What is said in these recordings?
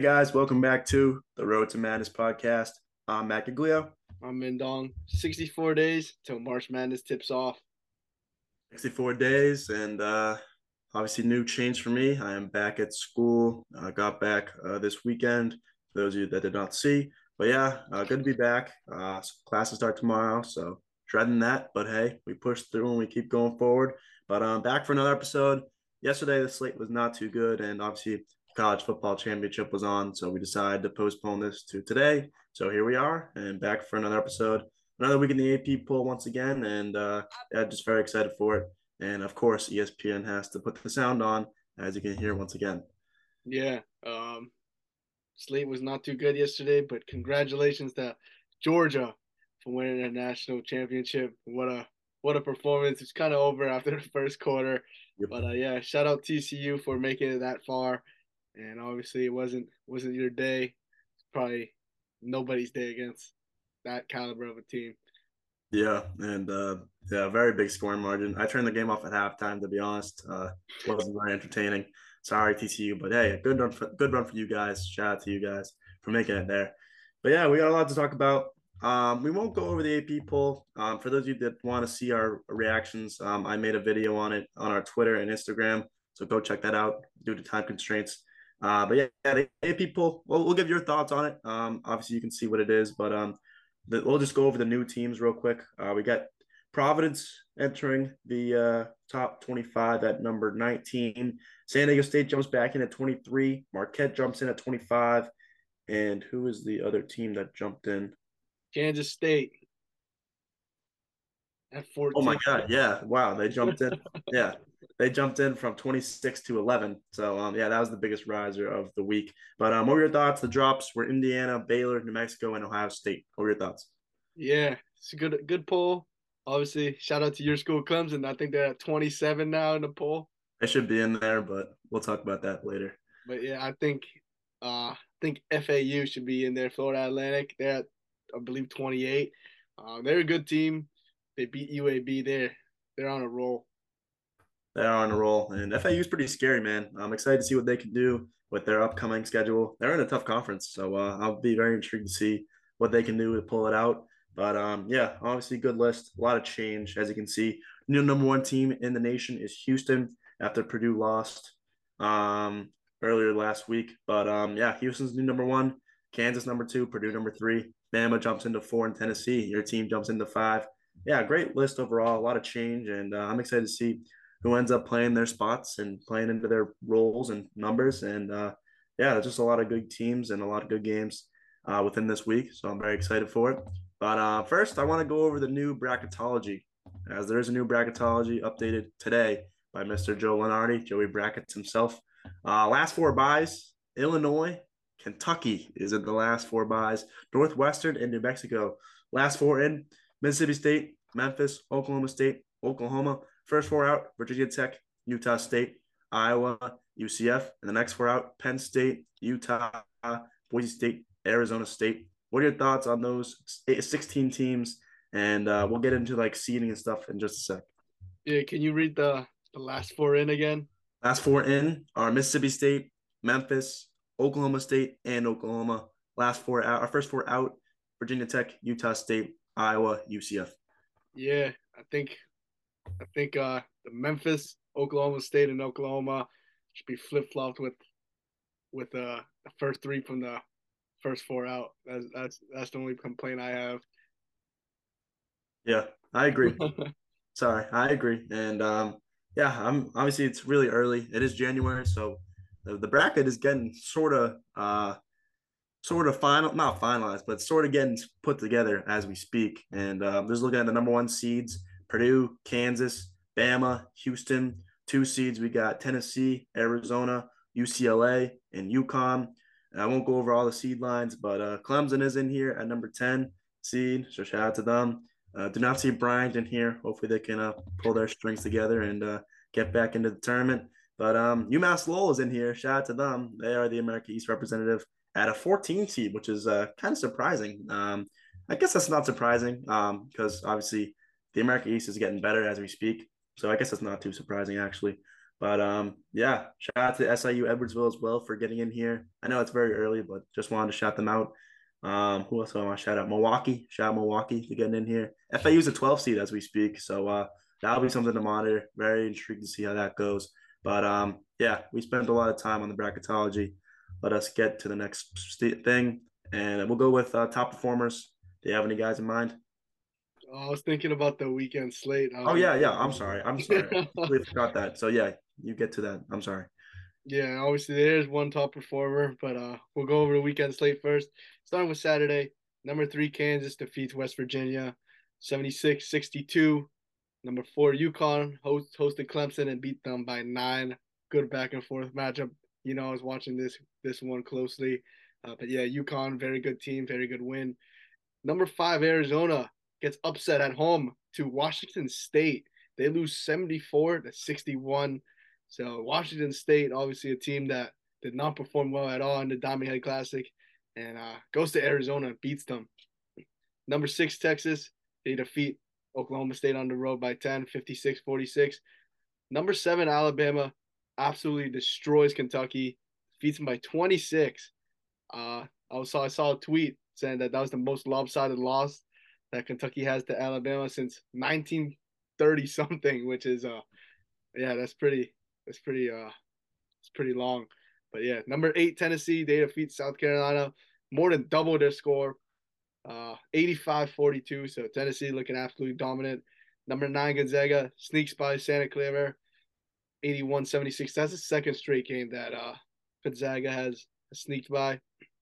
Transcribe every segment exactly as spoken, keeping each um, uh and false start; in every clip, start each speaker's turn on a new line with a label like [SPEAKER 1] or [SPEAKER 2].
[SPEAKER 1] guys, welcome back to the Road to Madness podcast. I'm Matt Giglio.
[SPEAKER 2] I'm Mindong. sixty-four days till March Madness tips off.
[SPEAKER 1] sixty-four days, and uh, obviously new change for me. I am back at school. I got back uh, this weekend. For those of you that did not see, but yeah, uh, good to be back. Uh, classes start tomorrow, so dreading that. But hey, we push through and we keep going forward. But I'm um, back for another episode. Yesterday the slate was not too good, and obviously college football championship was on, so we decided to postpone this to today. So here we are, and back for another episode, another week in the A P poll once again, and uh, yeah, just very excited for it. And of course, E S P N has to put the sound on, as you can hear once again.
[SPEAKER 2] Yeah, um, slate was not too good yesterday, but congratulations to Georgia for winning a national championship. What a what a performance! It's kind of over after the first quarter,
[SPEAKER 1] Yep.
[SPEAKER 2] but uh, yeah, shout out T C U for making it that far. And obviously, it wasn't wasn't your day. It's probably nobody's day against that caliber of a team.
[SPEAKER 1] Yeah, and uh, yeah, very big scoring margin. I turned the game off at halftime. To be honest, uh, wasn't very entertaining. Sorry, T C U, but hey, good run, for, good run for you guys. Shout out to you guys for making it there. But yeah, we got a lot to talk about. Um, we won't go over the A P poll. Um, for those of you that want to see our reactions, um, I made a video on it on our Twitter and Instagram, so go check that out due to time constraints. Uh, but yeah, yeah, the A P poll. We'll, we'll give your thoughts on it. Um, obviously, you can see what it is, but um, the, we'll just go over the new teams real quick. Uh, we got Providence entering the uh, top twenty-five at number nineteen. San Diego State jumps back in at twenty-three. Marquette jumps in at twenty-five. And who is the other team that jumped in?
[SPEAKER 2] Kansas State at
[SPEAKER 1] Oh my
[SPEAKER 2] fourteen.
[SPEAKER 1] God. Yeah. Wow. They jumped in. Yeah. They jumped in from twenty-six to eleven. So, um, yeah, that was the biggest riser of the week. But um, what were your thoughts? The drops were Indiana, Baylor, New Mexico, and Ohio State. What were your thoughts?
[SPEAKER 2] Yeah, it's a good good poll. Obviously, shout out to your school, Clemson. I think they're at twenty-seven now in the poll.
[SPEAKER 1] I should be in there, but we'll talk about that later.
[SPEAKER 2] But yeah, I think uh I think F A U should be in there. Florida Atlantic, they're at I believe twenty-eight. Uh, they're a good team. They beat U A B. They're they're on a roll.
[SPEAKER 1] They are on a roll, and F A U is pretty scary, man. I'm excited to see what they can do with their upcoming schedule. They're in a tough conference, so uh, I'll be very intrigued to see what they can do to pull it out. But um, yeah, obviously, good list. A lot of change, as you can see. New number one team in the nation is Houston after Purdue lost um, earlier last week. But um, yeah, Houston's new number one, Kansas number two, Purdue number three. Bama jumps into four, and Tennessee, your team jumps into five. Yeah, great list overall. A lot of change, and uh, I'm excited to see who ends up playing their spots and playing into their roles and numbers. And uh, yeah, just a lot of good teams and a lot of good games uh, within this week. So I'm very excited for it. But uh, first, I want to go over the new bracketology, as there is a new bracketology updated today by Mister Joe Lenardi, Joey Brackets himself. Uh, last four buys, Illinois, Kentucky is in the last four buys, Northwestern and New Mexico. Last four in, Mississippi State, Memphis, Oklahoma State, Oklahoma. First four out, Virginia Tech, Utah State, Iowa, U C F. And the next four out, Penn State, Utah, Boise State, Arizona State. What are your thoughts on those sixteen teams? And uh, we'll get into like seeding and stuff in just a sec.
[SPEAKER 2] Yeah, can you read the the last four in again?
[SPEAKER 1] Last four in are Mississippi State, Memphis, Oklahoma State, and Oklahoma. Last four out, our first four out, Virginia Tech, Utah State, Iowa, U C F.
[SPEAKER 2] Yeah, I think I think uh the Memphis, Oklahoma State, and Oklahoma should be flip flopped with with uh the first three from the first four out. That's that's that's the only complaint I have.
[SPEAKER 1] Yeah, I agree. Sorry, I agree. And um, yeah, I'm obviously it's really early. It is January, so the, the bracket is getting sort of uh sort of final, not finalized, but sort of getting put together as we speak. And uh, just looking at the number one seeds: Purdue, Kansas, Bama, Houston. Two seeds we got Tennessee, Arizona, U C L A, and UConn. And I won't go over all the seed lines, but uh, Clemson is in here at number ten seed. So shout out to them. Uh, do not see Bryant in here. Hopefully they can uh, pull their strings together and uh, get back into the tournament. But um, UMass Lowell is in here. Shout out to them. They are the America East representative at a fourteen seed, which is uh, kind of surprising. Um, I guess that's not surprising um, because obviously the America East is getting better as we speak. So I guess that's not too surprising, actually. But um, yeah, shout out to S I U Edwardsville as well for getting in here. I know it's very early, but just wanted to shout them out. Um, who else do I want to shout out? Milwaukee. Shout out Milwaukee for getting in here. F A U's a twelve seed as we speak, so uh, that'll be something to monitor. Very intrigued to see how that goes. But um, yeah, we spent a lot of time on the bracketology. Let us get to the next st- thing, and we'll go with uh, top performers. Do you have any guys in mind?
[SPEAKER 2] I was thinking about the weekend slate. I was
[SPEAKER 1] Oh
[SPEAKER 2] gonna
[SPEAKER 1] yeah, yeah. I'm sorry. I'm sorry. I
[SPEAKER 2] say,
[SPEAKER 1] completely forgot that. So yeah, you get to that. I'm sorry.
[SPEAKER 2] yeah, obviously there's one top performer, but uh, we'll go over the weekend slate first. Starting with Saturday, number three Kansas defeats West Virginia, seventy-six sixty-two. Number four UConn host, hosted Clemson and beat them by nine. Good back and forth matchup. You know, I was watching this this one closely, uh, but yeah, UConn very good team, very good win. Number five Arizona gets upset at home to Washington State. They lose seventy-four to sixty-one. So Washington State, obviously a team that did not perform well at all in the Diamond Head Classic, and uh, goes to Arizona and beats them. Number six Texas, they defeat Oklahoma State on the road by ten, fifty-six forty-six. Number seven Alabama absolutely destroys Kentucky, defeats them by twenty-six. Uh, I saw I saw a tweet saying that that was the most lopsided loss that Kentucky has to Alabama since nineteen thirty something, which is uh yeah, that's pretty that's pretty uh it's pretty long. But yeah, number eight Tennessee, they defeat South Carolina, more than double their score, uh eighty-five forty-two. So Tennessee looking absolutely dominant. Number nine Gonzaga sneaks by Santa Clara, eighty-one seventy-six. That's the second straight game that uh Gonzaga has sneaked by.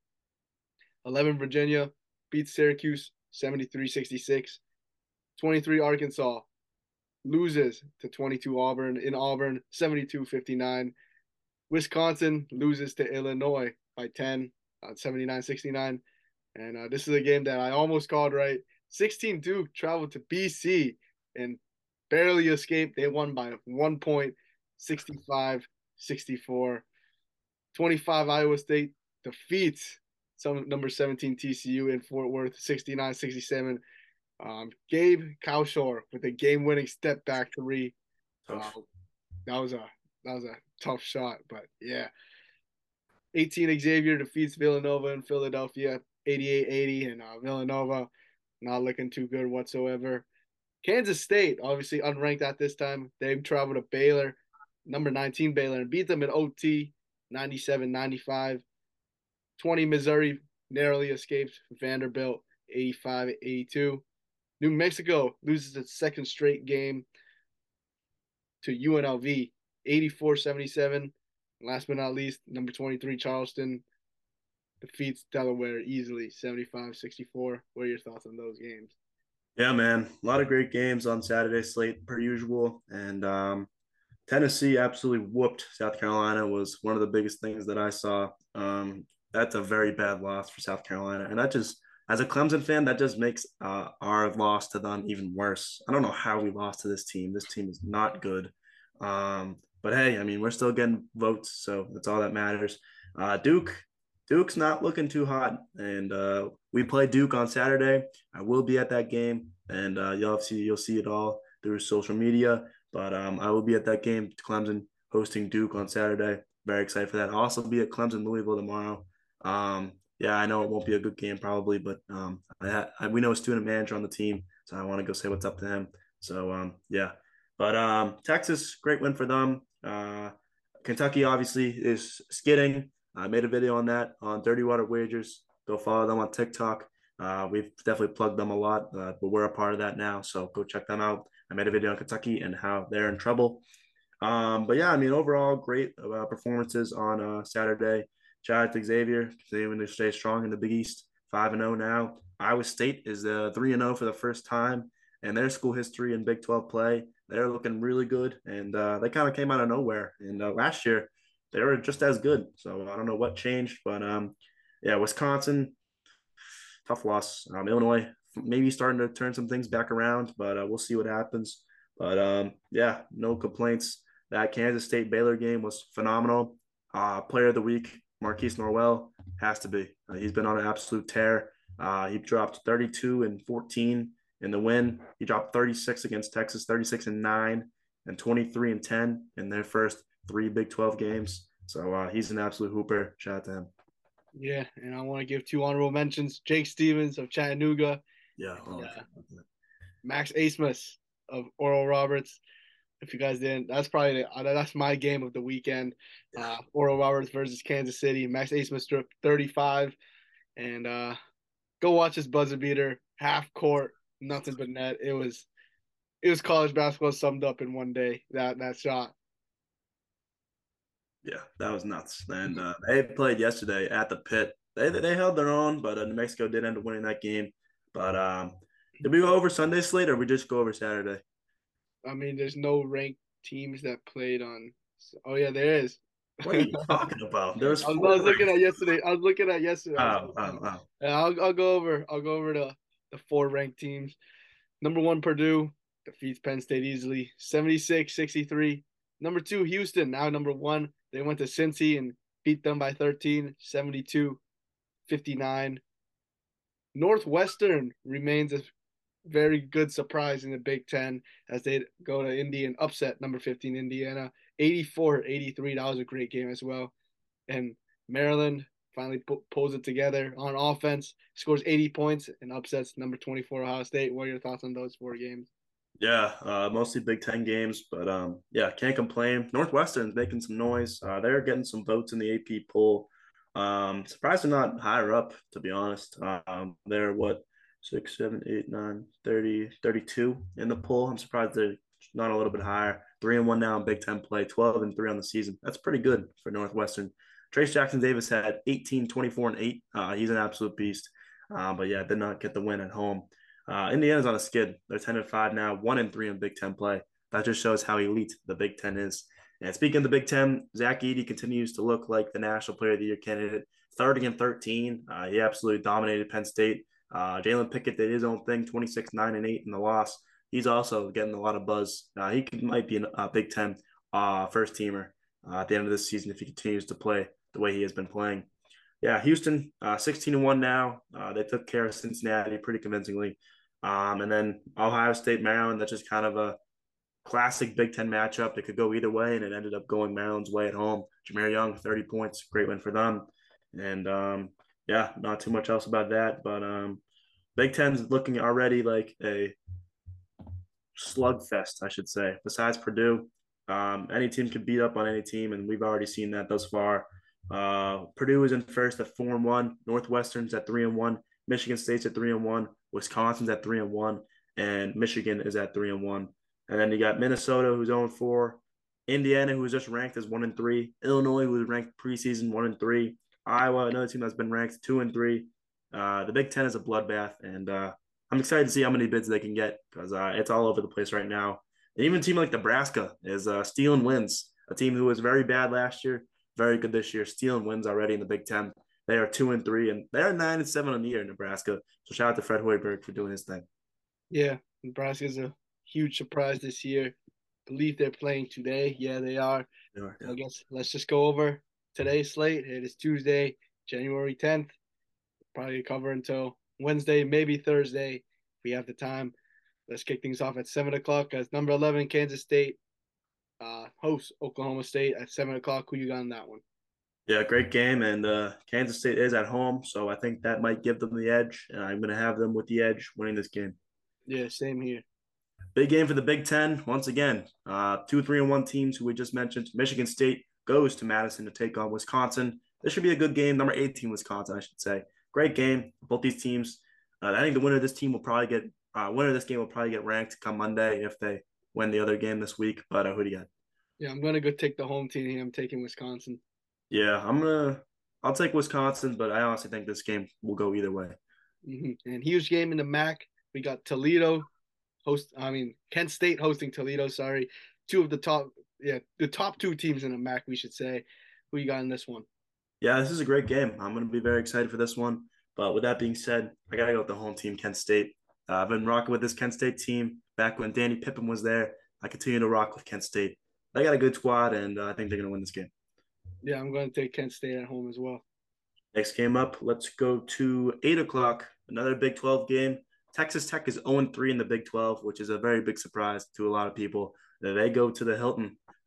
[SPEAKER 2] eleven Virginia beats Syracuse seventy-three sixty-six. twenty-three Arkansas loses to twenty-two Auburn in Auburn seventy-two fifty-nine. Wisconsin loses to Illinois by ten on seventy-nine sixty-nine. And uh, this is a game that I almost called right. sixteen Duke traveled to B C and barely escaped. They won by one point, sixty-five sixty-four. twenty-five Iowa State defeats some number seventeen T C U in Fort Worth, sixty-nine sixty-seven. Um, Gabe Kalshor with a game-winning step back three. Uh,
[SPEAKER 1] Tough.
[SPEAKER 2] that was a that was a tough shot, but yeah. eighteen Xavier defeats Villanova in Philadelphia, eighty-eight eighty, and uh, Villanova not looking too good whatsoever. Kansas State, obviously unranked at this time, they traveled to Baylor, number nineteen Baylor, and beat them in O T, ninety-seven ninety-five. twenty Missouri narrowly escapes Vanderbilt, eighty-five eighty-two. New Mexico loses its second straight game to U N L V, eighty-four seventy-seven. Last but not least, number twenty-three Charleston defeats Delaware easily, seventy-five sixty-four. What are your thoughts on those games?
[SPEAKER 1] Yeah, man. A lot of great games on Saturday slate per usual. And um, Tennessee absolutely whooped South Carolina was one of the biggest things that I saw. Um, that's a very bad loss for South Carolina. And that just, as a Clemson fan, that just makes uh, our loss to them even worse. I don't know how we lost to this team. This team is not good. Um, but hey, I mean, we're still getting votes, so that's all that matters. Uh, Duke, Duke's not looking too hot, and uh, we play Duke on Saturday. I will be at that game, and uh, you'll see you'll see it all through social media. But um, I will be at that game, Clemson hosting Duke on Saturday. Very excited for that. I'll also be at Clemson Louisville tomorrow. Um, yeah, I know it won't be a good game probably, but um, I, I, we know a student manager on the team, so I want to go say what's up to him. So um, yeah, but um, Texas, great win for them. Uh, Kentucky obviously is skidding. I made a video on that on Dirty Water Wagers. Go follow them on TikTok. Uh, we've definitely plugged them a lot, uh, but we're a part of that now. So go check them out. I made a video on Kentucky and how they're in trouble. Um, but yeah, I mean, overall, great uh, performances on uh, Saturday. Shout out to Xavier, continuing to stay strong in the Big East, five and zero now. Iowa State is uh, three and zero for the first time in their school history in Big twelve play. They're looking really good, and uh, they kind of came out of nowhere. And uh, last year, they were just as good. So I don't know what changed, but um, yeah, Wisconsin, tough loss. Um, Illinois maybe starting to turn some things back around, but uh, we'll see what happens. But um, yeah, no complaints. That Kansas State Baylor game was phenomenal. Uh, player of the week, Marquise Norwell, has to be. Uh, he's been on an absolute tear. Uh, he dropped thirty-two and fourteen in the win. He dropped thirty-six against Texas, thirty-six and nine, and twenty-three and ten in their first three Big twelve games. So uh, he's an absolute hooper. Shout out to him.
[SPEAKER 2] Yeah, and I want to give two honorable mentions: Jake Stevens of Chattanooga,
[SPEAKER 1] Yeah.
[SPEAKER 2] and
[SPEAKER 1] Oh,
[SPEAKER 2] uh, Max Asmus of Oral Roberts. If you guys didn't, that's probably the, uh, that's my game of the weekend.
[SPEAKER 1] yeah.
[SPEAKER 2] Uh, Oral Roberts versus Kansas City. Max Asmus stripped thirty-five, and uh, go watch his buzzer beater, half court, nothing but net. It was it was college basketball summed up in one day. That that shot.
[SPEAKER 1] Yeah, that was nuts. And uh, they played yesterday at the pit. They they held their own, but uh, New Mexico did end up winning that game. But um, did we go over Sunday slate or we just go over Saturday?
[SPEAKER 2] I mean, there's no ranked teams that played on. Oh yeah, there is.
[SPEAKER 1] What are you talking about? There was
[SPEAKER 2] I was, I was
[SPEAKER 1] four.
[SPEAKER 2] looking at yesterday. I was looking at yesterday. I was
[SPEAKER 1] Oh, oh, oh.
[SPEAKER 2] and I'll I'll go over I'll go over the the four ranked teams. Number one, Purdue defeats Penn State easily, seventy-six sixty-three. Number two, Houston, now number one. They went to Cincy and beat them by thirteen, seventy-two fifty-nine. Northwestern remains a very good surprise in the Big Ten as they go to Indy and upset number fifteen Indiana, eighty-four eighty-three. That was a great game as well. And Maryland finally pulls it together on offense, scores eighty points and upsets number twenty-four Ohio State. What are your thoughts on those four games?
[SPEAKER 1] Yeah, uh, mostly Big Ten games, but um, yeah, can't complain. Northwestern's making some noise. Uh, they're getting some votes in the A P poll. Um, surprised they're not higher up, to be honest. Um, they're what six, seven, eight, nine, thirty, thirty-two in the poll. I'm surprised they're not a little bit higher. Three and one now in Big Ten play, twelve and three on the season. That's pretty good for Northwestern. Trace Jackson Davis had eighteen, twenty-four, and eight. Uh, he's an absolute beast. Uh, but yeah, did not get the win at home. Uh, Indiana's on a skid. They're ten and five now, one and three in Big Ten play. That just shows how elite the Big Ten is. And speaking of the Big Ten, Zach Edey continues to look like the National Player of the Year candidate. thirty and thirteen. Uh, he absolutely dominated Penn State. Uh, Jalen Pickett did his own thing, twenty-six, nine, and eight in the loss. He's also getting a lot of buzz. Uh, he could, might be a uh, Big Ten uh, first teamer uh, at the end of this season if he continues to play the way he has been playing. Yeah, Houston, uh, sixteen and one now. Uh, they took care of Cincinnati pretty convincingly. Um, and then Ohio State, Maryland, that's just kind of a classic Big Ten matchup. It could go either way, and it ended up going Maryland's way at home. Jahmir Young, thirty points, great win for them. And um, yeah, not too much else about that. But um, Big Ten's looking already like a slugfest, I should say. Besides Purdue, um, any team could beat up on any team, and we've already seen that thus far. Uh, Purdue is in first at four and one. Northwestern's at three and one. Michigan State's at three and one. Wisconsin's at three and one, and Michigan is at three and one. And then you got Minnesota, who's zero and four. Indiana, who was just ranked as one and three. Illinois, who was ranked preseason one and three. Iowa, another team that's been ranked two and three. Uh, the Big Ten is a bloodbath, and uh, I'm excited to see how many bids they can get because uh, it's all over the place right now. And even a team like Nebraska is uh, stealing wins. A team who was very bad last year, very good this year, stealing wins already in the Big Ten. They are two and three, and they're nine and seven on the year, Nebraska. So shout out to Fred Hoiberg for doing his thing.
[SPEAKER 2] Yeah, Nebraska's a huge surprise this year. I believe they're playing today. Yeah, they are.
[SPEAKER 1] They are yeah.
[SPEAKER 2] I guess let's just go over today's slate. It is Tuesday, January tenth. Probably cover until Wednesday, maybe Thursday if we have the time. Let's kick things off at seven o'clock as number eleven, Kansas State uh, hosts Oklahoma State at seven o'clock. Who you got on that one?
[SPEAKER 1] Yeah, great game, and uh, Kansas State is at home, so I think that might give them the edge, and I'm going to have them with the edge winning this game.
[SPEAKER 2] Yeah, same here.
[SPEAKER 1] Big game for the Big Ten once again. Uh, two, three, and one teams who we just mentioned. Michigan State goes to Madison to take on Wisconsin. This should be a good game. Number eighteen, Wisconsin, I should say. Great game. Both these teams. Uh, I think the winner of this team will probably get uh, winner of this game will probably get ranked come Monday if they win the other game this week. But uh, who do you got?
[SPEAKER 2] Yeah, I'm gonna go take the home team here. I'm taking Wisconsin.
[SPEAKER 1] Yeah, I'm gonna. I'll take Wisconsin, but I honestly think this game will go either way.
[SPEAKER 2] Mm-hmm. And huge game in the M A C. We got Toledo host. I mean, Kent State hosting Toledo. Sorry, two of the top. Yeah, the top two teams in the M A C. We should say. Who you got in this one?
[SPEAKER 1] Yeah, this is a great game. I'm gonna be very excited for this one. But with that being said, I gotta go with the home team, Kent State. Uh, I've been rocking with this Kent State team back when Danny Pippen was there. I continue to rock with Kent State. They got a good squad, and uh, I think they're gonna win this game.
[SPEAKER 2] Yeah, I'm going to take Kent State at home as well.
[SPEAKER 1] Next game up, let's go to eight o'clock. Another Big twelve game. Texas Tech is zero and three in the Big twelve, which is a very big surprise to a lot of people. They go to the Hilton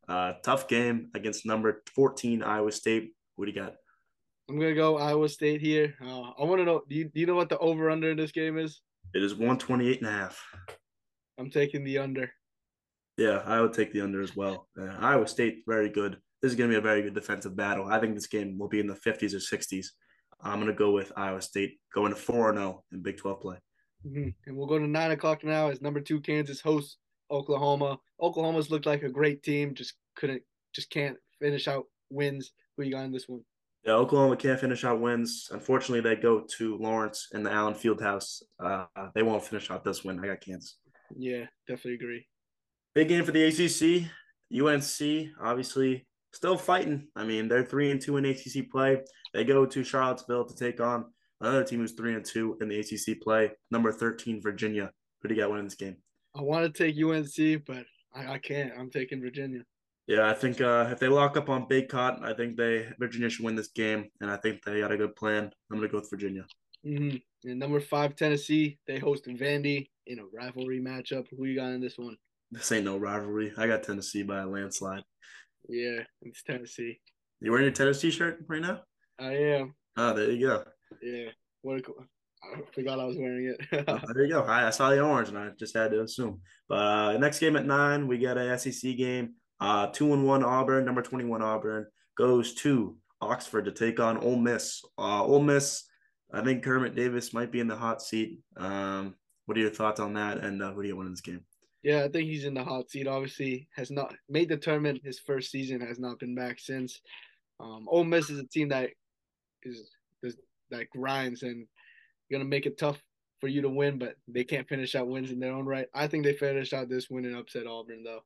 [SPEAKER 1] Uh, tough game against number fourteen Iowa State. What do you got?
[SPEAKER 2] I'm gonna go Iowa State here. Uh, I want to know. Do you, do you know what the over under in this game is?
[SPEAKER 1] It is one twenty-eight and a half.
[SPEAKER 2] I'm taking the under.
[SPEAKER 1] Yeah, I would take the under as well. Uh, Iowa State, very good. This is going to be a very good defensive battle. I think this game will be in the fifties or sixties. I'm going to go with Iowa State going to four and oh in Big twelve play.
[SPEAKER 2] Mm-hmm. And we'll go to nine o'clock now as number two Kansas hosts Oklahoma. Oklahoma's looked like a great team, just couldn't, just can't finish out wins. Who you got in this one?
[SPEAKER 1] Yeah, Oklahoma can't finish out wins. Unfortunately, they go to Lawrence in the Allen Fieldhouse. Uh, they won't finish out this win. I got Kansas.
[SPEAKER 2] Yeah, definitely agree.
[SPEAKER 1] Big game for the A C C. U N C, obviously, still fighting. I mean, they're three and two in A C C play. They go to Charlottesville to take on another team who's three and two in the A C C play. Number thirteen, Virginia. Who do you got winning this game?
[SPEAKER 2] I want to take U N C, but I, I can't. I'm taking Virginia.
[SPEAKER 1] Yeah, I think uh, if they lock up on Baycott, I think they Virginia should win this game, and I think they got a good plan. I'm gonna go with Virginia.
[SPEAKER 2] Mm-hmm. And number five Tennessee, they host Vandy in a rivalry matchup. Who you got in this one?
[SPEAKER 1] This ain't no rivalry. I got Tennessee by a landslide.
[SPEAKER 2] Yeah, it's Tennessee.
[SPEAKER 1] You wearing your Tennessee shirt right now?
[SPEAKER 2] I am.
[SPEAKER 1] Oh, there you go.
[SPEAKER 2] Yeah. What a, I forgot I was wearing it.
[SPEAKER 1] Oh, there you go. I, I saw the orange, and I just had to assume. But uh, next game at nine, we got a S E C game. Uh, two and one Auburn, number twenty-one Auburn goes to Oxford to take on Ole Miss. Uh, Ole Miss, I think Kermit Davis might be in the hot seat. Um, what are your thoughts on that? And uh, who do you win in this game?
[SPEAKER 2] Yeah, I think he's in the hot seat. Obviously, has not made the tournament his first season. Has not been back since. Um, Ole Miss is a team that is, is that grinds and gonna make it tough for you to win, but they can't finish out wins in their own right. I think they finished out this win and upset Auburn though.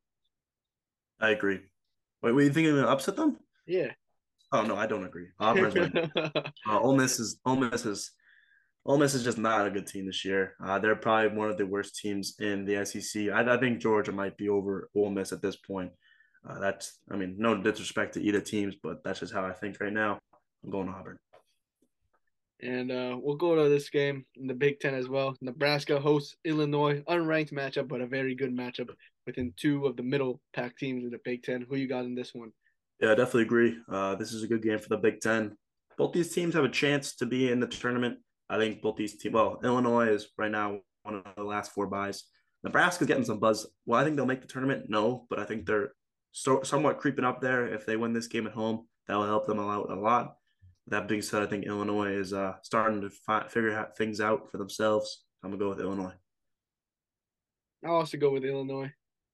[SPEAKER 1] I agree. Wait, were you thinking of upset them?
[SPEAKER 2] Yeah.
[SPEAKER 1] Oh no, I don't agree. Auburn's winning. uh, Ole Miss is Ole Miss is Ole Miss is just not a good team this year. Uh, they're probably one of the worst teams in the S E C. I, I think Georgia might be over Ole Miss at this point. Uh, that's, I mean, no disrespect to either teams, but that's just how I think right now. I'm going to Auburn.
[SPEAKER 2] And uh, we'll go to this game in the Big Ten as well. Nebraska hosts Illinois, unranked matchup, but a very good matchup within two of the middle pack teams in the Big Ten. Who you got in this one?
[SPEAKER 1] Yeah, I definitely agree. Uh, this is a good game for the Big Ten. Both these teams have a chance to be in the tournament. I think both these teams, well, Illinois is right now one of the last four buys. Nebraska's getting some buzz. Well, I think they'll make the tournament. No, but I think they're so, somewhat creeping up there. If they win this game at home, that will help them out a lot. That being said, I think Illinois is uh, starting to fi- figure out things out for themselves. I'm gonna go with Illinois.
[SPEAKER 2] I'll also go with Illinois.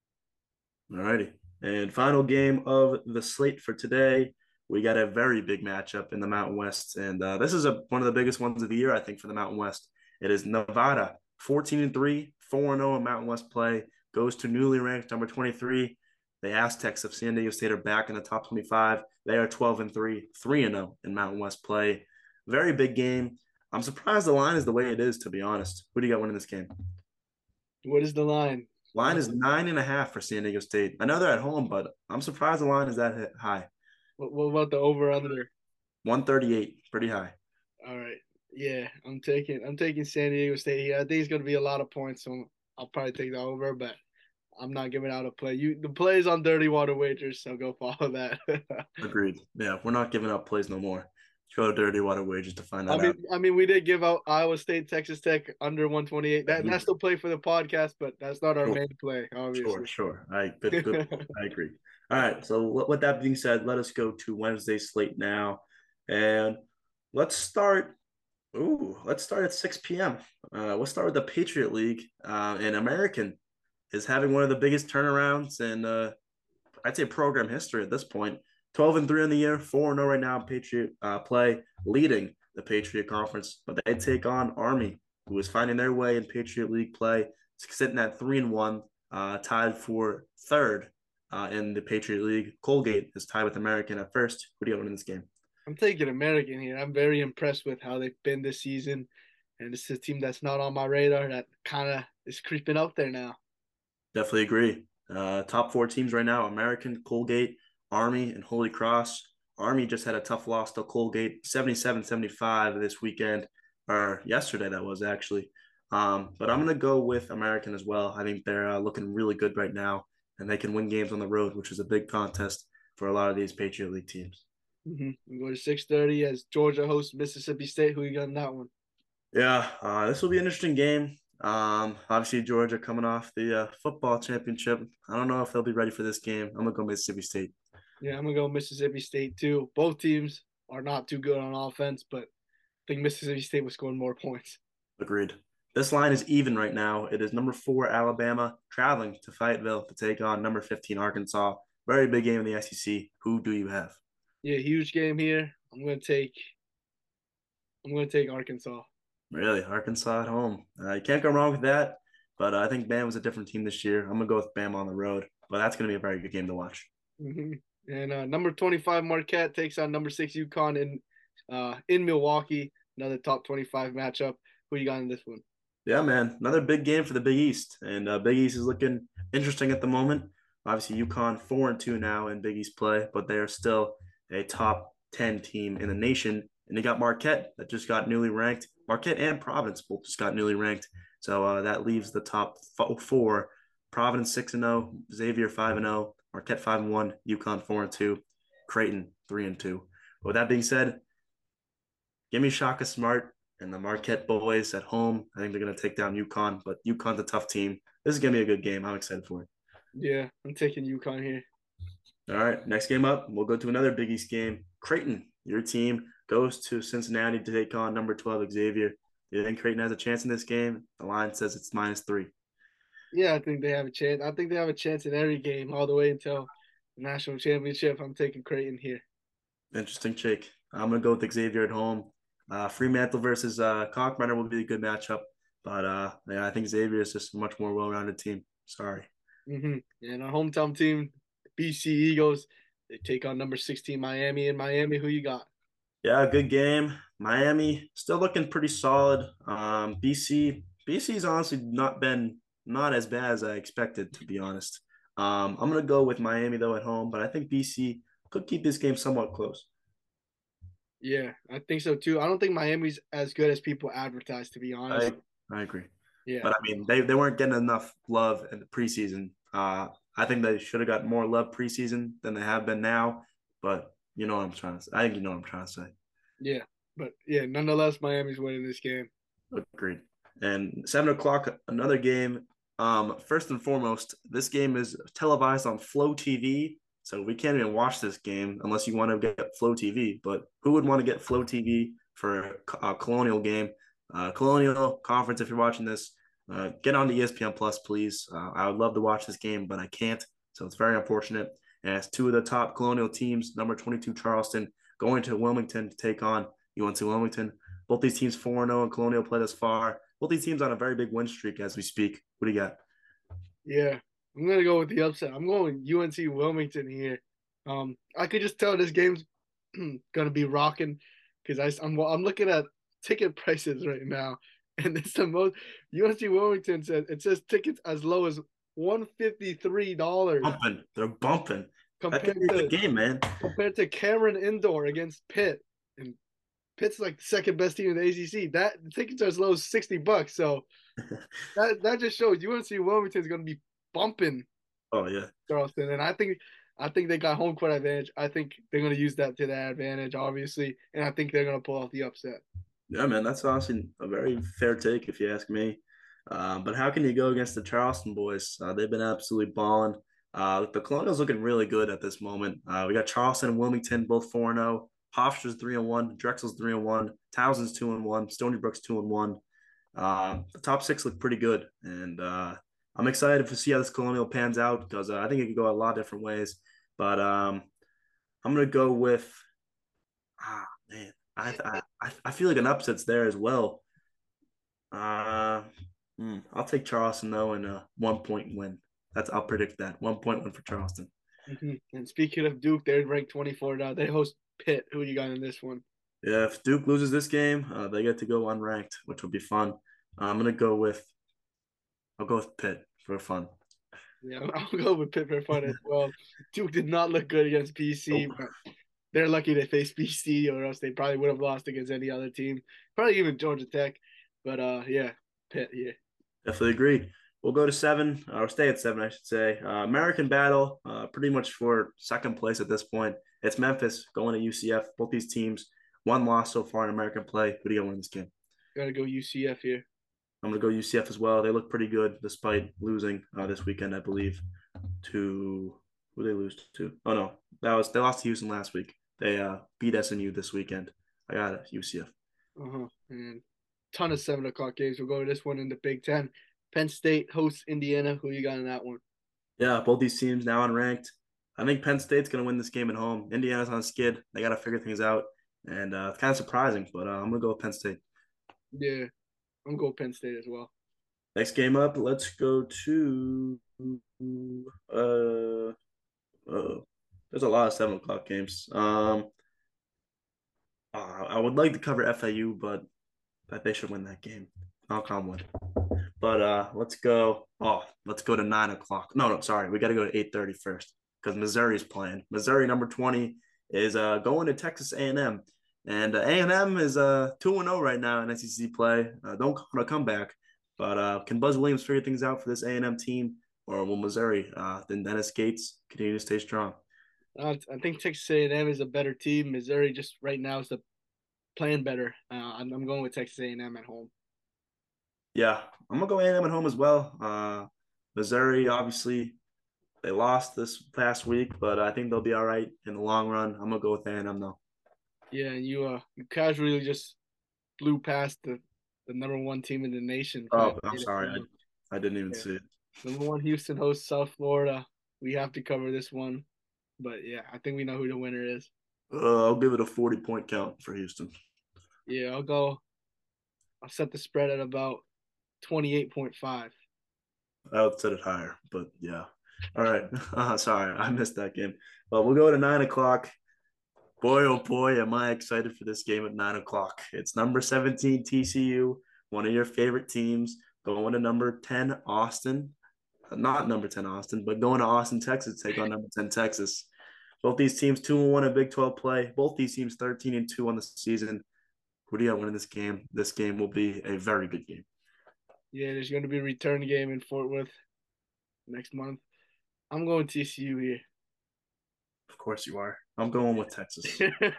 [SPEAKER 1] All righty. And final game of the slate for today, we got a very big matchup in the Mountain West, and uh, this is a, one of the biggest ones of the year, I think, for the Mountain West. It is Nevada, fourteen and three, four and oh in Mountain West play, goes to newly ranked number twenty-three. The Aztecs of San Diego State are back in the top twenty-five. They are twelve and three, three and oh in Mountain West play. Very big game. I'm surprised the line is the way it is, to be honest. Who do you got winning this game?
[SPEAKER 2] What is the line?
[SPEAKER 1] Line is nine and a half for San Diego State. I know they're at home, but I'm surprised the line is that high.
[SPEAKER 2] What, what about the over under?
[SPEAKER 1] one thirty-eight, pretty high.
[SPEAKER 2] All right. Yeah, I'm taking I'm taking San Diego State here. I think it's gonna be a lot of points, so I'll probably take the over, but I'm not giving out a play. You the play is on Dirty Water Wagers, so go follow that.
[SPEAKER 1] Agreed. Yeah, we're not giving up plays no more. Go to Dirty Water Wagers to find that
[SPEAKER 2] I mean,
[SPEAKER 1] out.
[SPEAKER 2] I mean, we did give out Iowa State, Texas Tech under one twenty-eight. That that's the play for the podcast, but that's not our
[SPEAKER 1] sure.
[SPEAKER 2] main play, obviously.
[SPEAKER 1] Sure, sure. I good, good. I agree. All right. So with that being said, let us go to Wednesday slate now, and let's start. Ooh, let's start at six p.m. Uh, we'll start with the Patriot League. Uh, and American is having one of the biggest turnarounds in, uh, I'd say, program history at this point. twelve and three on the year, four and oh right now in Patriot uh, play, leading the Patriot Conference. But they take on Army, who is finding their way in Patriot League play, sitting at three and one, uh, tied for third uh, in the Patriot League. Colgate is tied with American at first. Who do you want in this game?
[SPEAKER 2] I'm taking American here. I'm very impressed with how they've been this season. And it's a team that's not on my radar that kind of is creeping out there now.
[SPEAKER 1] Definitely agree. Uh, top four teams right now, American, Colgate, Army, and Holy Cross. Army just had a tough loss to Colgate, seventy-seven seventy-five this weekend, or yesterday that was actually. Um, but I'm going to go with American as well. I think they're uh, looking really good right now, and they can win games on the road, which is a big contest for a lot of these Patriot League teams.
[SPEAKER 2] Mm-hmm. We go to six thirty as Georgia hosts Mississippi State. Who you got in that one?
[SPEAKER 1] Yeah, uh, this will be an interesting game. Um, obviously Georgia coming off the uh, football championship. I don't know if they'll be ready for this game. I'm gonna go Mississippi State.
[SPEAKER 2] Yeah, I'm gonna go Mississippi State too. Both teams are not too good on offense, but I think Mississippi State was scoring more points.
[SPEAKER 1] Agreed. This line is even right now. It is number four Alabama traveling to Fayetteville to take on number fifteen Arkansas. Very big game in the S E C. Who do you have?
[SPEAKER 2] Yeah, huge game here. I'm gonna take. I'm gonna take Arkansas.
[SPEAKER 1] Really, Arkansas at home. Uh, you can't go wrong with that. But uh, I think Bama was a different team this year. I'm gonna go with Bama on the road. But that's gonna be a very good game to watch.
[SPEAKER 2] Mm-hmm. And uh, number twenty-five Marquette takes on number six UConn in uh, in Milwaukee. Another top twenty-five matchup. Who you got in this one?
[SPEAKER 1] Yeah, man, another big game for the Big East, and uh, Big East is looking interesting at the moment. Obviously, UConn four and two now in Big East play, but they are still a top ten team in the nation. And they got Marquette that just got newly ranked. Marquette and Providence both just got newly ranked, so uh, that leaves the top four: Providence six and zero, Xavier five and zero, Marquette five and one, UConn four and two, Creighton three and two. But with that being said, give me Shaka Smart and the Marquette boys at home. I think they're going to take down UConn, but UConn's a tough team. This is going to be a good game. I'm excited for it.
[SPEAKER 2] Yeah, I'm taking UConn here.
[SPEAKER 1] All right, next game up, we'll go to another Big East game. Creighton, your team, goes to Cincinnati to take on number twelve Xavier. Do you think Creighton has a chance in this game? The line says it's minus three.
[SPEAKER 2] Yeah, I think they have a chance. I think they have a chance in every game all the way until the national championship. I'm taking Creighton here.
[SPEAKER 1] Interesting shake. I'm going to go with Xavier at home. Uh, Fremantle versus uh, Kalkbrenner will be a good matchup. But uh, yeah, I think Xavier is just a much more well-rounded team. Sorry.
[SPEAKER 2] Mm-hmm. And our hometown team, B C Eagles, they take on number sixteen Miami. And Miami, who you got?
[SPEAKER 1] Yeah, good game. Miami still looking pretty solid. Um, B C BC's honestly not been not as bad as I expected, to be honest. Um, I'm gonna go with Miami though at home, but I think B C could keep this game somewhat close.
[SPEAKER 2] Yeah, I think so too. I don't think Miami's as good as people advertise, to be honest.
[SPEAKER 1] I I agree.
[SPEAKER 2] Yeah.
[SPEAKER 1] But I mean, they, they weren't getting enough love in the preseason. Uh, I think they should have got more love preseason than they have been now. But you know what I'm trying to say. I think you know what I'm trying to say.
[SPEAKER 2] Yeah. But yeah, nonetheless, Miami's winning this game.
[SPEAKER 1] Agreed. And seven o'clock, another game. Um, first and foremost, this game is televised on Flow T V. So we can't even watch this game unless you want to get Flow T V. But who would want to get Flow T V for a Colonial game? Uh, Colonial Conference, if you're watching this, uh, get on to E S P N Plus, please. Uh, I would love to watch this game, but I can't. So it's very unfortunate. And it's two of the top Colonial teams, number twenty-two Charleston, going to Wilmington to take on U N C Wilmington. Both these teams four and oh in Colonial play thus far. Both these teams on a very big win streak as we speak. What do you got?
[SPEAKER 2] Yeah, I'm gonna go with the upset. I'm going U N C Wilmington here. Um, I could just tell this game's gonna be rocking because I'm I'm looking at ticket prices right now, and it's the most. U N C Wilmington says it says tickets as low as one fifty three dollars.
[SPEAKER 1] Bumping, they're bumping.
[SPEAKER 2] Compared
[SPEAKER 1] that could be
[SPEAKER 2] to
[SPEAKER 1] a good game, man.
[SPEAKER 2] Compared to Cameron Indoor against Pitt, and Pitt's like the second best team in the A C C. That the tickets are as low as sixty bucks. So that that just shows U N C Wilmington is going to be bumping.
[SPEAKER 1] Oh yeah,
[SPEAKER 2] Charleston, and I think I think they got home court advantage. I think they're going to use that to their advantage, obviously, and I think they're going to pull off the upset.
[SPEAKER 1] Yeah, man, that's honestly a very fair take if you ask me. Uh, but how can you go against the Charleston boys? Uh, they've been absolutely balling. Uh, the Colonials looking really good at this moment. Uh, we got Charleston and Wilmington both four and zero. Hofstra's three and one. Drexel's three and one. Towson's two and one. Stony Brook's two and one. Uh, the top six look pretty good, and uh, I'm excited to see how this Colonial pans out because uh, I think it could go a lot of different ways. But um, I'm gonna go with ah man, I I I feel like an upset's there as well. Uh, hmm, I'll take Charleston though in a one point win. That's I'll predict that one point win for Charleston.
[SPEAKER 2] Mm-hmm. And speaking of Duke, they're ranked twenty-four now. They host Pitt. Who you got in this one?
[SPEAKER 1] Yeah, if Duke loses this game, uh, they get to go unranked, which will be fun. Uh, I'm gonna go with I'll go with Pitt for fun.
[SPEAKER 2] Yeah, I'll go with Pitt for fun as well. Duke did not look good against B C, nope. But they're lucky they faced B C, or else they probably would have lost against any other team, probably even Georgia Tech. But uh, yeah, Pitt, yeah.
[SPEAKER 1] Definitely agree. we'll go to seven, or stay at seven, I should say. Uh, American battle, uh, pretty much for second place at this point. It's Memphis going to U C F. Both these teams, one loss so far in American play. Who do you win this game?
[SPEAKER 2] Gotta go U C F here.
[SPEAKER 1] I'm going to go U C F as well. They look pretty good despite losing uh, this weekend, I believe, to who they lose to. Oh no, that was they lost to Houston last week. They uh, beat S M U this weekend. I got it, U C F.
[SPEAKER 2] Uh huh. And ton of seven o'clock games. We'll go to this one in the Big Ten. Penn State hosts Indiana. Who you got in that one?
[SPEAKER 1] Yeah, both these teams now unranked. I think Penn State's going to win this game at home. Indiana's on a skid. They got to figure things out, and uh, it's kind of surprising, but uh, I'm going to go with Penn State.
[SPEAKER 2] Yeah, I'm going Penn State as well.
[SPEAKER 1] Next game up, let's go to uh, uh there's a lot of seven o'clock games. Um, uh, I would like to cover F A U, but that they should win that game. Alcon would. But uh, let's go. Oh, let's go to nine o'clock. No, no, sorry, we got to go to eight thirty first because Missouri's playing. Missouri number twenty is uh going to Texas A and M, and uh, A and M is uh two and zero right now in S E C play. Uh, don't call it a comeback, but uh, can Buzz Williams figure things out for this A and M team, or will Missouri, uh, then Dennis Gates continue to stay strong?
[SPEAKER 2] Uh, I think Texas A and M is a better team. Missouri just right now is the playing better. Uh, I'm, I'm going with Texas A and M at home.
[SPEAKER 1] Yeah, I'm gonna go A and M at home as well. Uh, Missouri, obviously, they lost this past week, but I think they'll be all right in the long run. I'm gonna go with A and M though.
[SPEAKER 2] Yeah, and you uh you casually just blew past the the number one team in the nation.
[SPEAKER 1] Oh, I'm sorry, I I didn't even
[SPEAKER 2] Yeah.
[SPEAKER 1] see it.
[SPEAKER 2] Number one, Houston hosts South Florida. We have to cover this one, but yeah, I think we know who the winner is.
[SPEAKER 1] Uh, I'll give it a forty point count for Houston.
[SPEAKER 2] Yeah, I'll go. I'll set the spread at about twenty-eight point five.
[SPEAKER 1] I would set it higher, but yeah. All right. Uh, sorry, I missed that game. But we'll go to nine o'clock. Boy, oh boy, am I excited for this game at nine o'clock. It's number seventeen T C U, one of your favorite teams, going to number ten Austin. Not number ten Austin, but going to Austin, Texas, to take on number ten Texas. Both these teams two and one in Big twelve play. Both these teams thirteen and two on the season. Who do you have winning this game? This game will be a very good game.
[SPEAKER 2] Yeah, there's going to be a return game in Fort Worth next month. I'm going T C U here.
[SPEAKER 1] Of course you are. I'm going with Texas.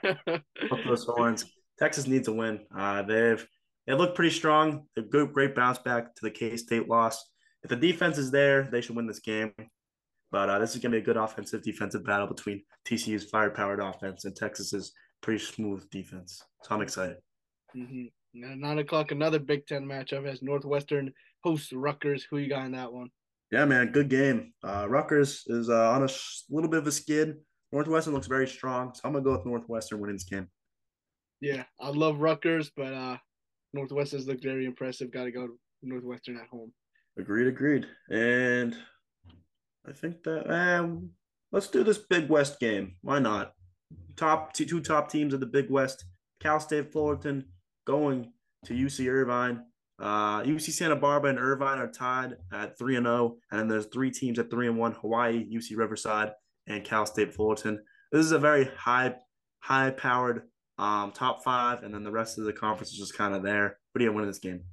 [SPEAKER 1] Up those horns. Texas needs a win. Uh, they've they look pretty strong. They've good, great bounce back to the K State loss. If the defense is there, they should win this game. But uh, this is going to be a good offensive defensive battle between T C U's fire powered offense and Texas's pretty smooth defense. So I'm excited.
[SPEAKER 2] Mm-hmm. Now, nine o'clock, another Big Ten matchup as Northwestern hosts Rutgers. Who you got in that one?
[SPEAKER 1] Yeah, man, good game. Uh, Rutgers is uh, on a sh- little bit of a skid. Northwestern looks very strong, so I'm gonna go with Northwestern winning this game.
[SPEAKER 2] Yeah, I love Rutgers, but uh, Northwestern's looked very impressive. Got to go Northwestern at home.
[SPEAKER 1] Agreed, agreed. And I think that um, let's do this Big West game. Why not? Top two top teams of the Big West. Cal State Fullerton going to U C Irvine. Uh, U C Santa Barbara and Irvine are tied at three and zero, and then there's three teams at three and one: Hawaii, U C Riverside, and Cal State Fullerton. This is a very high, high powered um, top five, and then the rest of the conference is just kind of there. What do you win this game?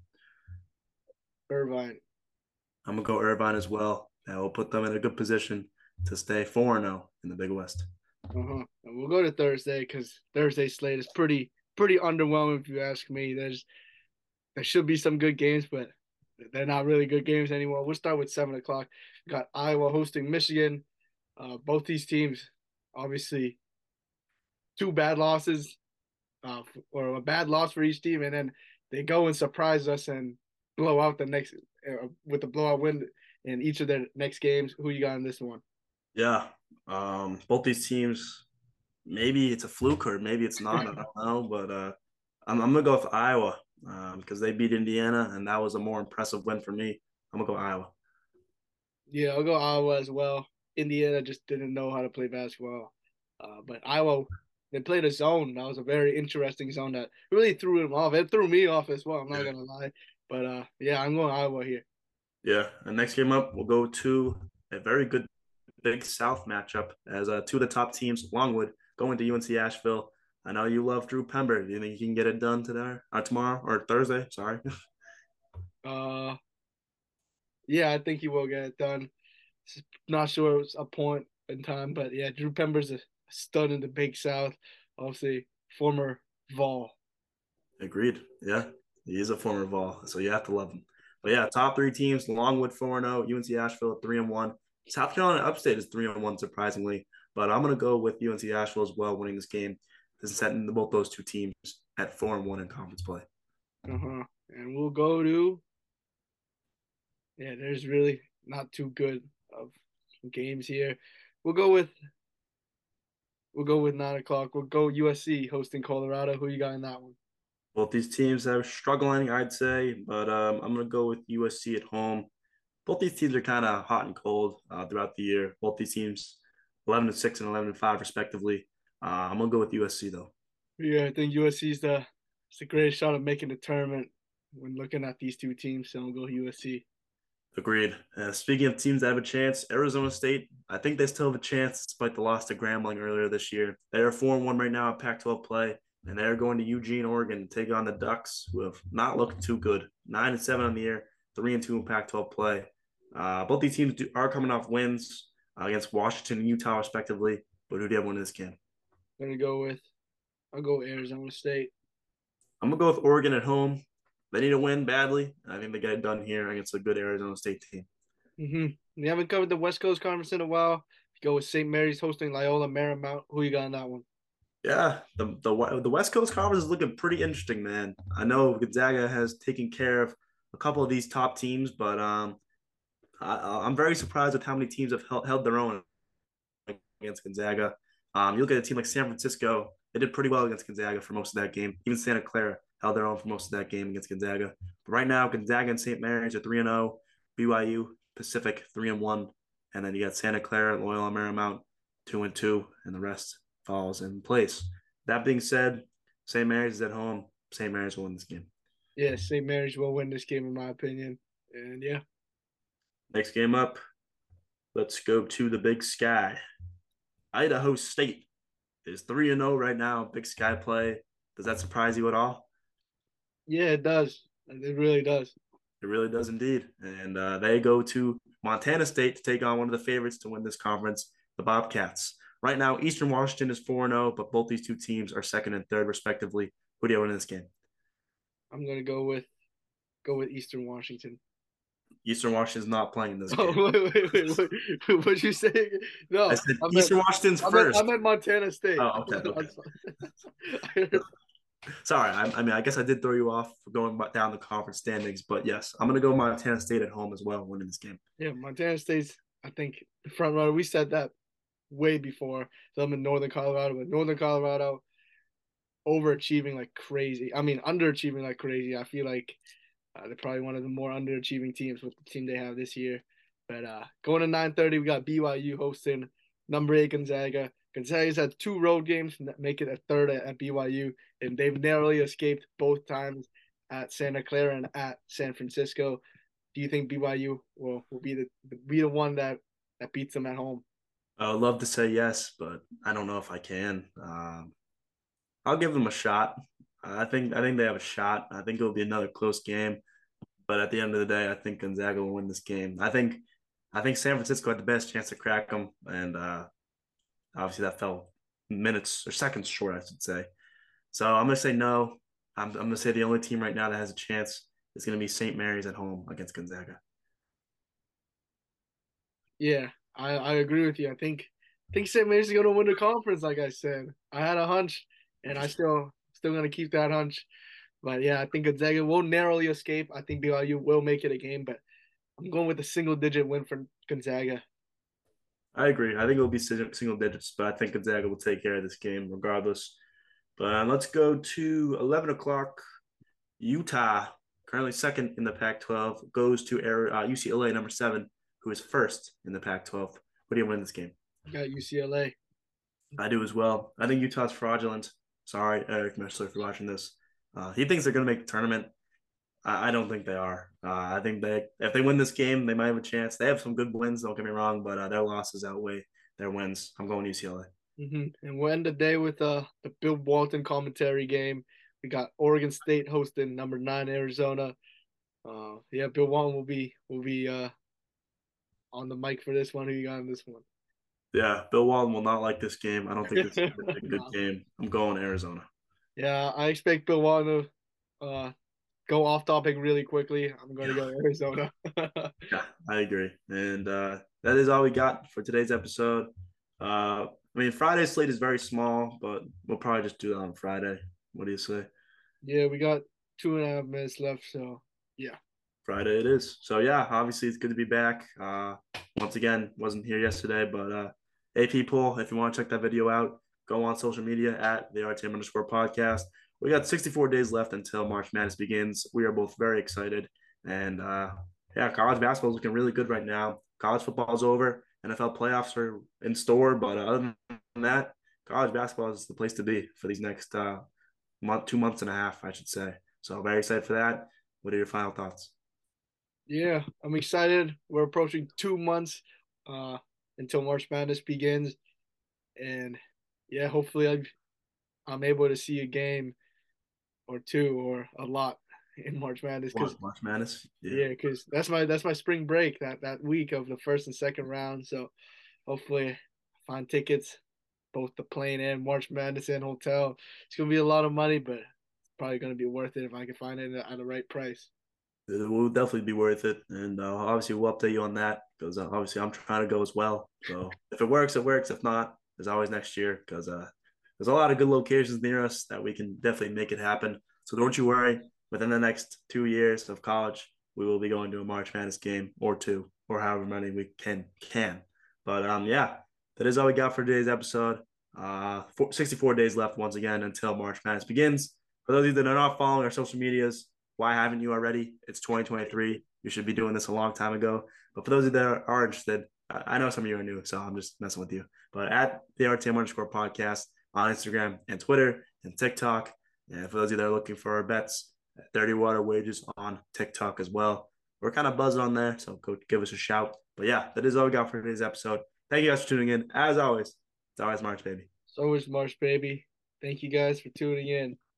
[SPEAKER 2] Irvine.
[SPEAKER 1] I'm gonna go Irvine as well. That will put them in a good position to stay four and zero in the Big West.
[SPEAKER 2] Uh-huh. And we'll go to Thursday because Thursday's slate is pretty pretty underwhelming if you ask me. There's there should be some good games, but they're not really good games anymore. We'll start with seven o'clock. We got Iowa hosting Michigan. Uh, both these teams, obviously, two bad losses, uh, or a bad loss for each team, and then they go and surprise us and blow out the next uh, with a blowout win in each of their next games. Who you got in this one?
[SPEAKER 1] Yeah, um, both these teams. Maybe it's a fluke or maybe it's not. I don't know, but uh, I'm, I'm gonna go with Iowa because um, they beat Indiana and that was a more impressive win for me. I'm gonna go Iowa.
[SPEAKER 2] Yeah, I'll go Iowa as well. Indiana just didn't know how to play basketball, uh, but Iowa they played a zone. That was a very interesting zone that really threw them off. It threw me off as well. I'm not
[SPEAKER 1] Yeah.
[SPEAKER 2] gonna lie, but uh, yeah, I'm going Iowa here.
[SPEAKER 1] Yeah, and next game up, we'll go to a very good Big South matchup as uh, two of the top teams, Longwood, going to U N C Asheville. I know you love Drew Pember. Do you think you can get it done today or tomorrow or Thursday? Sorry.
[SPEAKER 2] Uh, Yeah, I think he will get it done. Not sure it's a point in time, but yeah, Drew Pember's a stud in the Big South. Obviously, former Vol.
[SPEAKER 1] Agreed. Yeah, he is a former Vol, so you have to love him. But yeah, top three teams: Longwood four and zero, U N C Asheville three and one. South Carolina Upstate is three and one, surprisingly. But I'm gonna go with U N C Asheville as well, winning this game. This is setting both those two teams at four and one in conference play.
[SPEAKER 2] Uh huh. And we'll go to yeah. There's really not too good of games here. We'll go with we'll go with nine o'clock. We'll go U S C hosting Colorado. Who you got in that one?
[SPEAKER 1] Both these teams are struggling, I'd say, but um, I'm gonna go with U S C at home. Both these teams are kind of hot and cold uh, throughout the year. Both these teams, eleven and six and eleven and five, respectively. Uh, I'm gonna go with U S C though.
[SPEAKER 2] Yeah, I think U S C is the it's the greatest shot of making the tournament when looking at these two teams. So I'll go U S C.
[SPEAKER 1] Agreed. Uh, speaking of teams that have a chance, Arizona State, I think they still have a chance despite the loss to Grambling earlier this year. They are four and one right now at Pac twelve play, and they're going to Eugene, Oregon to take on the Ducks, who have not looked too good. nine and seven on the year, three and two in Pac twelve play. Uh, both these teams do, are coming off wins uh, against Washington and Utah, respectively. But who do you have winning this game?
[SPEAKER 2] I'm gonna go with I'll go Arizona State.
[SPEAKER 1] I'm gonna go with Oregon at home. They need a win badly. I think they get it done here against a good Arizona State team.
[SPEAKER 2] Mm-hmm. We haven't covered the West Coast Conference in a while. Go with Saint Mary's hosting Loyola Marymount. Who you got on that one?
[SPEAKER 1] Yeah, the the the West Coast Conference is looking pretty interesting, man. I know Gonzaga has taken care of a couple of these top teams, but um, I, I'm very surprised with how many teams have held, held their own against Gonzaga. Um, you look at a team like San Francisco; they did pretty well against Gonzaga for most of that game. Even Santa Clara held their own for most of that game against Gonzaga. But right now, Gonzaga and Saint Mary's are three and zero. B Y U Pacific three and one, and then you got Santa Clara, Loyola Marymount two and two, and the rest falls in place. That being said, Saint Mary's is at home. Saint Mary's will win this game.
[SPEAKER 2] Yeah, Saint Mary's will win this game in my opinion. And yeah.
[SPEAKER 1] Next game up, let's go to the Big Sky. Idaho State is three and zero right now. Big Sky play. Does that surprise you at all?
[SPEAKER 2] Yeah, it does. It really does.
[SPEAKER 1] It really does indeed. And uh, they go to Montana State to take on one of the favorites to win this conference, the Bobcats. Right now, Eastern Washington is four and zero, but both these two teams are second and third, respectively. Who do you win in this game?
[SPEAKER 2] I'm gonna go with go with Eastern Washington.
[SPEAKER 1] Eastern Washington's not playing this
[SPEAKER 2] Oh,
[SPEAKER 1] game.
[SPEAKER 2] wait, wait, wait, wait. What'd you say? No,
[SPEAKER 1] I said
[SPEAKER 2] I
[SPEAKER 1] Eastern
[SPEAKER 2] meant,
[SPEAKER 1] Washington's
[SPEAKER 2] I meant,
[SPEAKER 1] first.
[SPEAKER 2] I meant Montana State.
[SPEAKER 1] Oh, okay. okay. Sorry, I, I mean, I guess I did throw you off for going down the conference standings, but yes, I'm going to go Montana State at home as well, winning this game.
[SPEAKER 2] Yeah, Montana State's, I think, the front runner. We said that way before them in Northern Colorado, but Northern Colorado overachieving like crazy. I mean, underachieving like crazy. I feel like uh, they're probably one of the more underachieving teams with the team they have this year. But uh, going to nine thirty, we got B Y U hosting number eight Gonzaga. Gonzaga's had two road games, make it a third at, at B Y U, and they've narrowly escaped both times at Santa Clara and at San Francisco. Do you think B Y U will, will be the be the one that, that beats them at home?
[SPEAKER 1] I would love to say yes, but I don't know if I can. Um, I'll give them a shot. I think I think they have a shot. I think it'll be another close game, but at the end of the day, I think Gonzaga will win this game. I think I think San Francisco had the best chance to crack them, and uh, obviously that fell minutes or seconds short, I should say. So I'm gonna say no. I'm, I'm gonna say the only team right now that has a chance is gonna be Saint Mary's at home against Gonzaga.
[SPEAKER 2] Yeah, I, I agree with you. I think I think Saint Mary's is gonna win the conference, like I said. I had a hunch, and I still still gonna keep that hunch. But yeah, I think Gonzaga will narrowly escape. I think B Y U will make it a game, but I'm going with a single digit win for Gonzaga.
[SPEAKER 1] I agree. I think it'll be single digits, but I think Gonzaga will take care of this game regardless. But uh, let's go to eleven o'clock. Utah, currently second in the Pac twelve, goes to uh, U C L A, number seven, who is first in the Pac twelve. What do you win this game?
[SPEAKER 2] I got U C L A.
[SPEAKER 1] I do as well. I think Utah's fraudulent. Sorry, Eric Messler, for watching this. Uh, he thinks they're going to make the tournament. I, I don't think they are. Uh, I think they, if they win this game, they might have a chance. They have some good wins, don't get me wrong, but uh, their losses outweigh their wins. I'm going U C L A.
[SPEAKER 2] Mm-hmm. And we'll end the day with uh, the Bill Walton commentary game. We got Oregon State hosting number nine Arizona. Uh, yeah, Bill Walton will be will be uh, on the mic for this one. Who you got on this one?
[SPEAKER 1] Yeah, Bill Walton will not like this game. I don't think this is gonna be a good
[SPEAKER 2] No.
[SPEAKER 1] game. I'm going Arizona.
[SPEAKER 2] Yeah, I expect Bill Walton to uh, go off topic really quickly. I'm going to go Arizona.
[SPEAKER 1] Yeah, I agree. And uh, that is all we got for today's episode. Uh, I mean, Friday's slate is very small, but we'll probably just do that on Friday. What do you say?
[SPEAKER 2] Yeah, we got two and a half minutes left, so yeah.
[SPEAKER 1] Friday it is. So yeah, obviously it's good to be back. Uh, once again, wasn't here yesterday, but uh, hey people, if you want to check that video out, go on social media at the R T M underscore podcast. We got sixty-four days left until March Madness begins. We are both very excited, and uh, yeah, college basketball is looking really good right now. College football is over. N F L playoffs are in store, but other than that, college basketball is the place to be for these next uh, month, two months and a half, I should say. So very excited for that. What are your final thoughts?
[SPEAKER 2] Yeah, I'm excited. We're approaching two months uh, until March Madness begins, and yeah, hopefully I'm I'm able to see a game or two or a lot in March Madness because
[SPEAKER 1] What, March Madness? Yeah.
[SPEAKER 2] yeah, because that's my that's my spring break that that week of the first and second round. So hopefully find tickets, both the plane and March Madness and hotel. It's gonna be a lot of money, but it's probably gonna be worth it if I can find it at the right price.
[SPEAKER 1] It will definitely be worth it. And uh, obviously, we'll update you on that because uh, obviously I'm trying to go as well. So if it works, it works. If not, there's always next year because uh, there's a lot of good locations near us that we can definitely make it happen. So don't you worry. Within the next two years of college, we will be going to a March Madness game or two or however many we can can. But um, yeah, that is all we got for today's episode. Uh, sixty-four days left once again until March Madness begins. For those of you that are not following our social medias, why haven't you already? It's twenty twenty-three. You should be doing this a long time ago. But for those of you that are interested, I know some of you are new, so I'm just messing with you. But at the R T M underscore podcast on Instagram and Twitter and TikTok. And for those of you that are looking for our bets, Dirty Water Wages on TikTok as well. We're kind of buzzing on there, so go give us a shout. But yeah, that is all we got for today's episode. Thank you guys for tuning in. As always, it's always March, baby.
[SPEAKER 2] It's always March, baby. Thank you guys for tuning in.